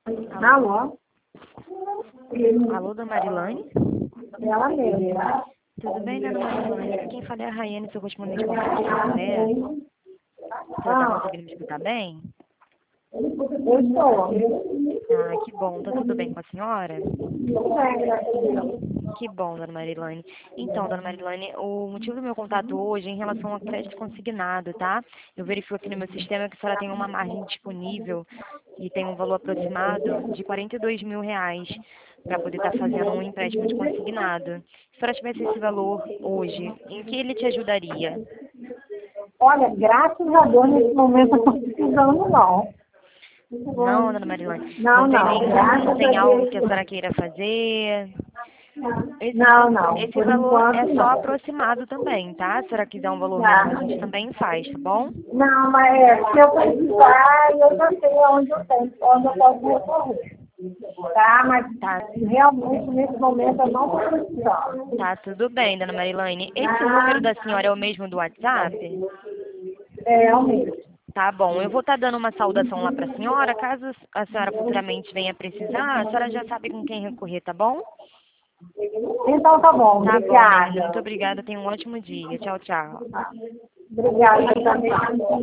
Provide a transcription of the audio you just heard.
Alô? Alô? Alô, dona Marilane? Ela mesma. Tudo bem, dona Marilane? Aqui quem fala é a Raiane, seu correspondente com café. Você está conseguindo me escutar bem? Eu estou. Ah, que bom. Tá tudo bem com a senhora? Tudo bem, graças a Deus. Que bom, dona Marilane. Então, dona Marilane, o motivo do meu contato hoje é em relação ao crédito consignado, tá? Eu verifico aqui no meu sistema que a senhora tem uma margem disponível e tem um valor aproximado de R$ 42.000 para poder estar fazendo um empréstimo de consignado. Se a senhora tivesse esse valor hoje, em que ele te ajudaria? Olha, graças a Deus, nesse momento eu estou precisando, não. Não, dona Marilane, Não, graças não a tem algo Deus. que a senhora queira fazer? Não, Esse por valor enquanto é só não. aproximado também, tá? Se a senhora quiser um valor menor, a Tá. gente também faz, tá bom? Não, mas se eu precisar, eu já sei onde eu posso recorrer. Tá, mas Tá, realmente nesse momento eu não estou precisando. tá tudo bem, dona Marilane. Esse Tá? número da senhora é o mesmo do WhatsApp? É o mesmo. Tá bom, eu vou estar dando uma saudação lá para a senhora. Caso a senhora futuramente venha precisar, a senhora já sabe com quem recorrer, tá bom? Então tá bom, Tá bom, né? Muito obrigada. obrigada. Tenha um ótimo dia. Tchau, tchau. Obrigada também.